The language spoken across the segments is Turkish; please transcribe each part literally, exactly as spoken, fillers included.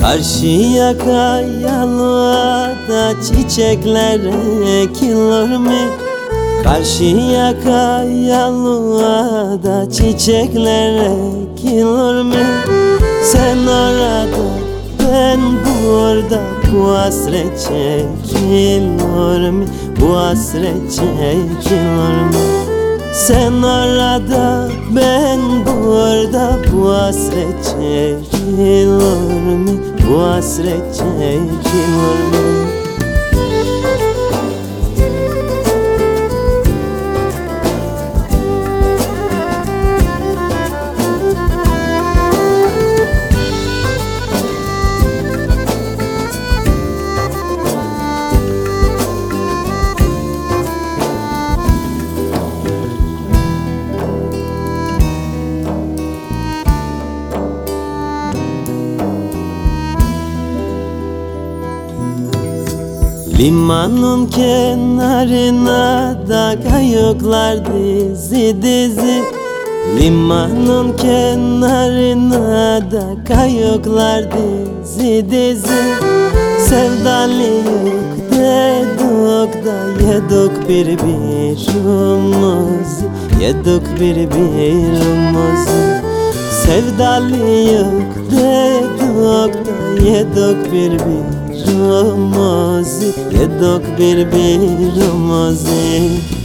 Karşıya kayalığa çiçekler ekilir mi? Karşıya kayalığa çiçekler ekilir mi? Sen orada, ben burada, bu hasret çekilir mi? Bu hasret çekilir mi? Sen orada, ben burada, bu hasret çekilir mi? Bu hasret çekilir mi? Limanın kenarına da kayıklar dizi dizi. Limanın kenarına da kayıklar dizi dizi. Sevdalıyık dedik da yedik birbirimizi, yedik birbirimizi. Sevdalıyık dedik da yedik birbirimizi, yedik birbirimizi.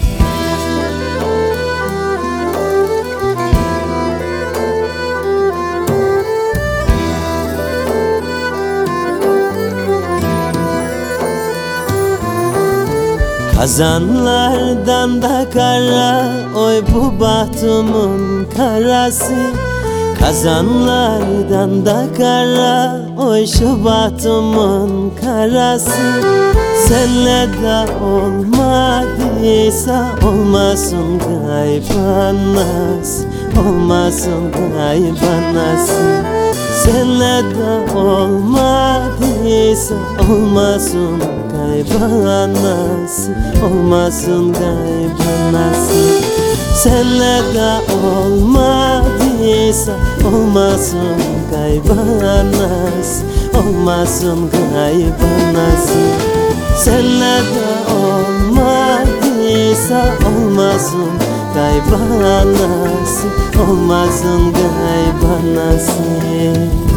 Kazanlardan da kara, oy bu bahtımın karası. Kazanlardan da kara, oy şu bahtımın karası. Senle de olmadıysa olmasın gaybanas, olmasın gaybanas. Senle de olmadıysa olmasın gaybanas, olmasın gaybanas. Senle de olmadıysa olmasın gaybanas, olmasın gaybanas. Senle de olmadıysa olmasın gaybanas, olmasın gaybanas.